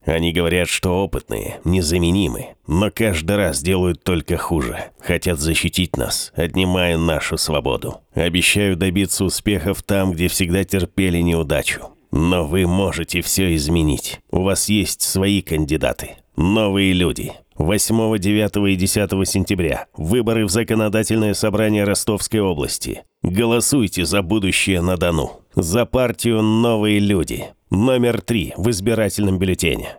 Они говорят, что опытные, незаменимы, но каждый раз делают только хуже. Хотят защитить нас, отнимая нашу свободу. Обещаю добиться успехов там, где всегда терпели неудачу. Но вы можете все изменить. У вас есть свои кандидаты. Новые люди. 8, 9 и 10 сентября. Выборы в Законодательное собрание Ростовской области. Голосуйте за будущее на Дону. За партию «Новые люди». Номер 3 в избирательном бюллетене.